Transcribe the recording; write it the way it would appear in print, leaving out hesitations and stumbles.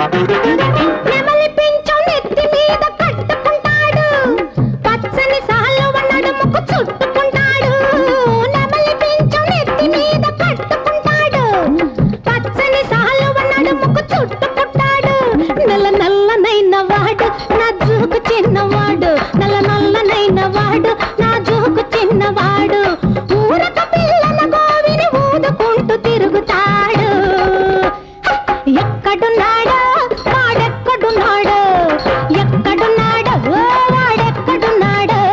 నెమలి పింఛం నెత్తి మీద కట్టుకుంటాడు, పచ్చని సాలువ నడుముకు చుట్టుకుంటాడు. నెమలి పింఛం నెత్తి మీద కట్టుకుంటాడు, పచ్చని సాలువ నడుముకు చుట్టుకుంటాడు. నల్ల నల్లనైన వాడు నా జూకు చిన్నవాడు, నల్ల నల్లనైన వాడు నా జూకు చిన్నవాడు. ఊరక పిల్లల గోవిని ఊదుకుంటూ తిరుగుతాడు. ఎక్కడున్నాడో వాడెక్కడున్నాడో, ఎక్కడున్నాడో వాడెక్కడున్నాడో.